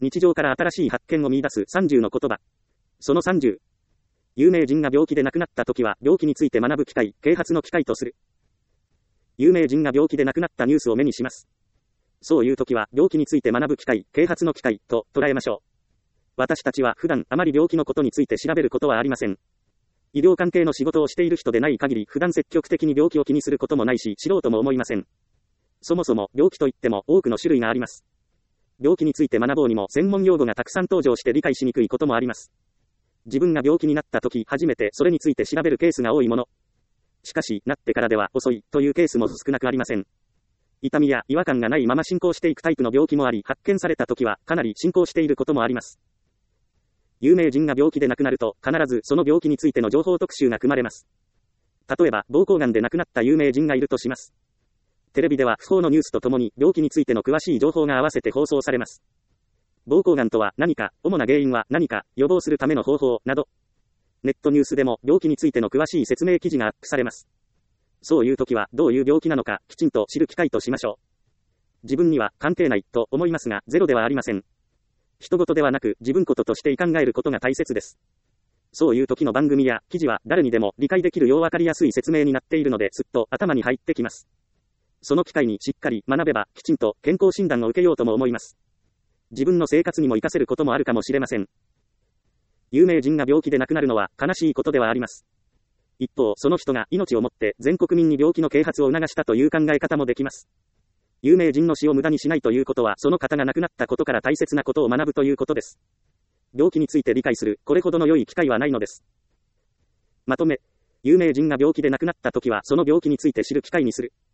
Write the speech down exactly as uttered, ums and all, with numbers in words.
日常から新しい発見を見出すさんじゅうの言葉。そのさんじゅう。有名人が病気で亡くなった時は、病気について学ぶ機会、啓発の機会とする。有名人が病気で亡くなったニュースを目にします。そういう時は、病気について学ぶ機会、啓発の機会、と捉えましょう。私たちは普段あまり病気のことについて調べることはありません。医療関係の仕事をしている人でない限り、普段積極的に病気を気にすることもないし、知ろうとも思いません。そもそも、病気といっても多くの種類があります。病気について学ぼうにも専門用語がたくさん登場して理解しにくいこともあります。自分が病気になった時、初めてそれについて調べるケースが多いもの。しかし、なってからでは遅いというケースも少なくありません。痛みや違和感がないまま進行していくタイプの病気もあり、発見された時はかなり進行していることもあります。有名人が病気で亡くなると、必ずその病気についての情報特集が組まれます。例えば、膀胱がんで亡くなった有名人がいるとします。テレビでは不法のニュースとともに病気についての詳しい情報が合わせて放送されます。膀胱がんとは何か、主な原因は何か、予防するための方法など。ネットニュースでも病気についての詳しい説明記事がアップされます。そういう時はどういう病気なのかきちんと知る機会としましょう。自分には関係ないと思いますが、ゼロではありません。人事ではなく自分事として考えることが大切です。そういう時の番組や記事は誰にでも理解できるよう分かりやすい説明になっているので、すっと頭に入ってきます。その機会にしっかり学べば、きちんと健康診断を受けようとも思います。自分の生活にも活かせることもあるかもしれません。有名人が病気で亡くなるのは悲しいことではあります。一方、その人が命をもって全国民に病気の啓発を促したという考え方もできます。有名人の死を無駄にしないということは、その方が亡くなったことから大切なことを学ぶということです。病気について理解する、これほどの良い機会はないのです。まとめ、有名人が病気で亡くなった時は、その病気について知る機会にする。